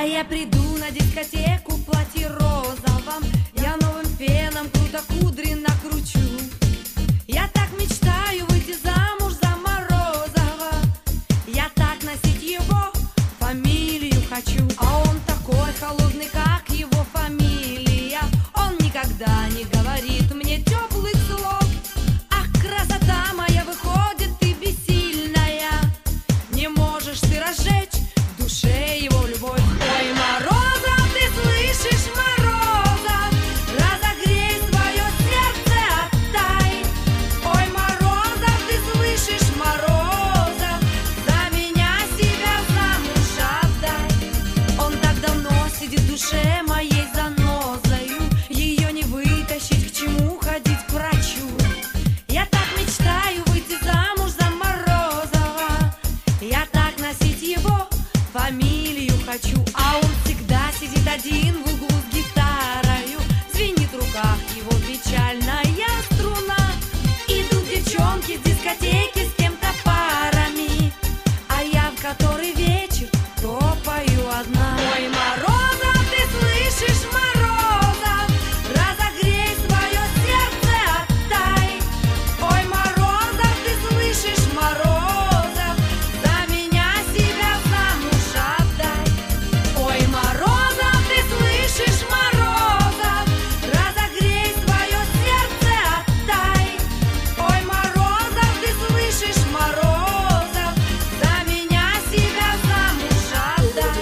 я приду на дискотеку в платье розовом, я новым феном круто кудри накручу. Я так мечтаю выйти замуж за Морозова, я так носить его фамилию хочу. А он такой холодный, как его фамилия, он никогда не говорит мне теплых слов. Ах, красота моя, выходит, ты бессильная, не можешь ты разжечь в душе его любовь. Ой, Морозов, ты слышишь, Морозов, разогрей свое сердце, отдай. Ой, Морозов, ты слышишь, Морозов, за меня себя замуж отдай. Он так давно сидит в душе моей занозою, ее не вытащить, к чему ходить к врачу. Я так мечтаю выйти замуж за Морозова, я так носить его фамилию хочу. А он всегда сидит один в углу с гитарою, звенит в руках его печальная струна. Идут девчонки с дискотеки с кем-то парами, а я в который вечер топаю одна. Ой, Морозов, ты слышишь, Морозов, разогрей свое сердце, отдай. Ой, Морозов, ты слышишь, Морозов, за меня себя замуж отдай. Ой, Морозов, ты слышишь, Морозов, разогрей свое сердце, отдай. Ой, Морозов, ты слышишь, Морозов, за меня себя замуж отдай.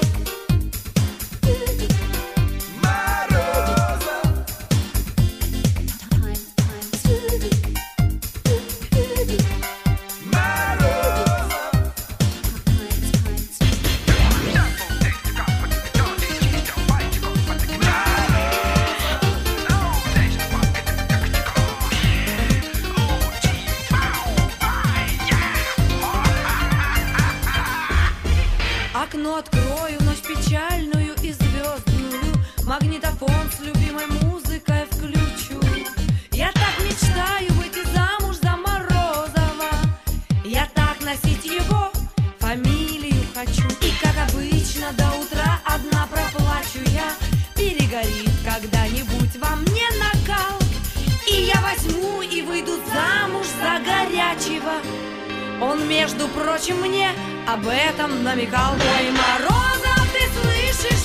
Окно открою, ночь печальную и звездную, магнитофон с любимой музыкой включу. Я так мечтаю выйти замуж за Морозова, я так носить его фамилию хочу. И как обычно до утра одна проплачу я, перегорит когда-нибудь во мне накал, и я возьму и выйду замуж за горячего. Он, между прочим, мне об этом намекал. Ой, Морозов, ты слышишь,